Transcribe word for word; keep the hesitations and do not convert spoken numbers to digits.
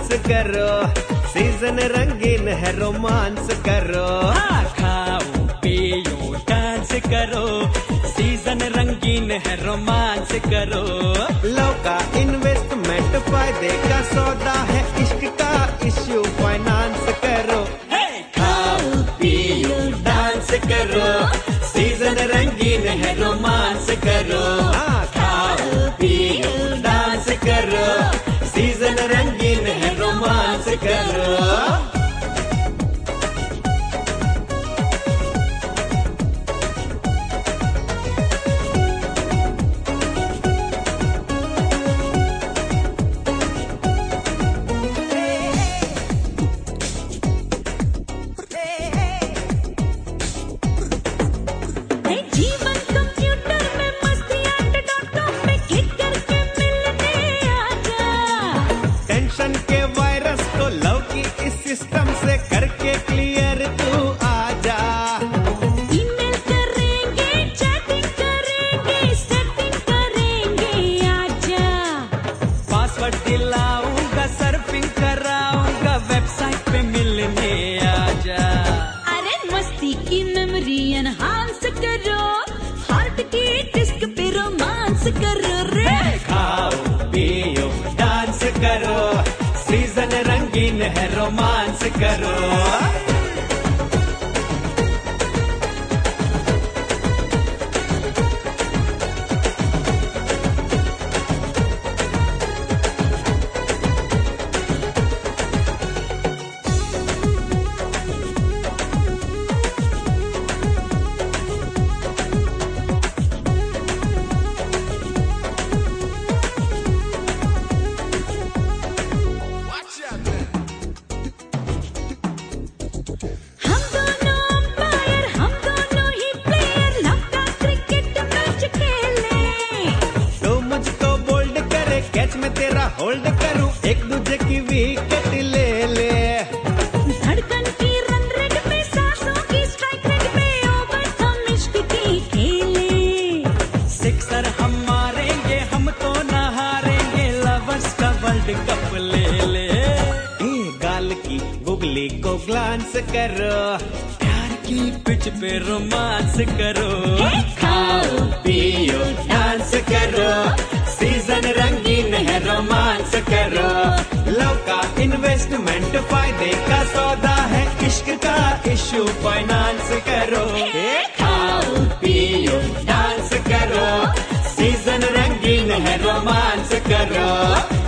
करो, सीजन रंगीन है रोमांस करो। हाँ, खाओ पियो डांस करो, सीजन रंगीन है रोमांस करो। लव का इन्वेस्टमेंट फायदे का सौदा है, इश्क का इश्यू फाइनेंस करो। खाओ पियो डांस करो, सीजन रंगीन है रोमांस करो। हाँ, खाओ पियो डांस करो, सीजन रंगीन है रोमांस करो। के वायरस को लव की इस सिस्टम से करके क्लियर तू आजा। ईमेल करेंगे, चैटिंग करेंगे, सेटिंग करेंगे, आजा। पासवर्ड दिलाऊंगा, सर्फिंग कराऊंगा, वेबसाइट पे मिलने आजा। अरे मस्ती की मेमोरी एनहांस करो, हार्ट की डिस्क पे रोमांस करो रे। खाओ पियो डांस करो, सीजन रंगीन है रोमांस करो। हम दोनों अंपायर, हम दोनों ही प्लेयर, लव का क्रिकेट मैच खेले। तो मुझको बोल्ड करे, कैच में तेरा होल्ड करूं, एक दूजे की विकेट ले ले। धड़कन की रन रेट में, सांसों की स्ट्राइक रेट में, ओवर हम इश्क की खेले। सिक्सर हम मारेंगे, हम तो न हारेंगे, लवर्स का वर्ल्ड कप ले ले। ए गाल की गुगली को ग्लांस करो, प्यार की पिच पे रोमांस करो। खाओ पियो डांस करो, सीजन रंगीन है रोमांस करो। लव का इन्वेस्टमेंट फायदे का सौदा है, इश्क का इश्यू फाइनेंस करो। खाओ पियो डांस करो, सीजन रंगीन है रोमांस करो।